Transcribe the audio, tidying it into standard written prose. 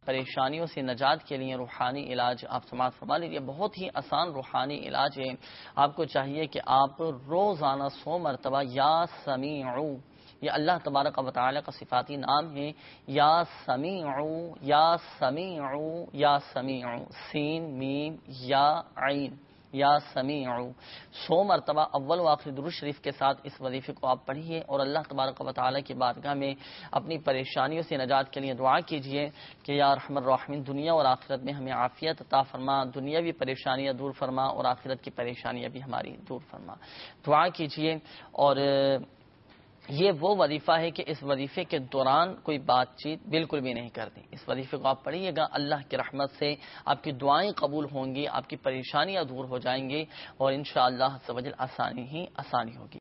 परेशानियों से निजात के लिए रूहानी इलाज आप समाज फरमा लीजिए। बहुत ही आसान रूहानी इलाज है। आपको चाहिए कि आप रोज़ाना 100 मरतबा या समीउ, ये अल्लाह तबारक व तआला का सिफाती नाम है, या समीउ या समीउ या समीउ, सीन मीम या आइन, या समीउ 100 मरतबा अव्वल व आखिर दुरूद शरीफ के साथ इस वजीफे को आप पढ़िए और अल्लाह तबारक व तआला की बारगाह में अपनी परेशानियों से निजात के लिए दुआ कीजिए कि या रहमान रहीम दुनिया और आखिरत में हमें आफियत अता फरमा, दुनियावी परेशानियां दूर फरमा और आखिरत की परेशानियां भी हमारी दूर फरमा। दुआ कीजिए। और ये वो वजीफा है कि इस वजीफे के दौरान कोई बातचीत बिल्कुल भी नहीं करती। इस वजीफे को आप पढ़िएगा, अल्लाह की रहमत से आपकी दुआएं कबूल होंगी, आपकी परेशानियां दूर हो जाएंगी और इंशाअल्लाह अज़्ज़ व जल आसानी ही आसानी होगी।